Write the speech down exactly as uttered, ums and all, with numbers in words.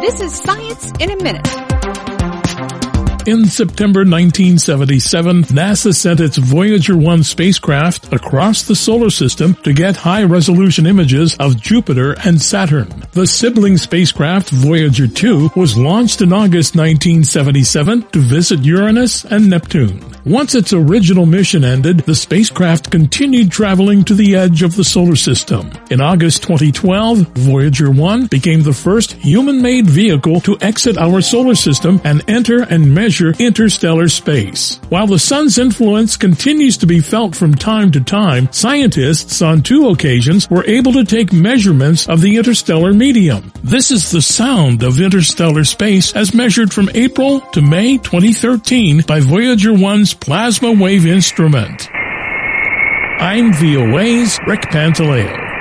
This is Science in a Minute. In September nineteen seventy-seven, NASA sent its Voyager one spacecraft across the solar system to get high-resolution images of Jupiter and Saturn. The sibling spacecraft Voyager two was launched in August nineteen seventy-seven to visit Uranus and Neptune. Once its original mission ended, the spacecraft continued traveling to the edge of the solar system. In August twenty twelve, Voyager one became the first human-made vehicle to exit our solar system and enter and measure interstellar space. While the sun's influence continues to be felt from time to time, scientists on two occasions were able to take measurements of the interstellar medium. This is the sound of interstellar space as measured from April to May twenty thirteen by Voyager one's plasma wave instrument. I'm V O A's Rick Pantaleo.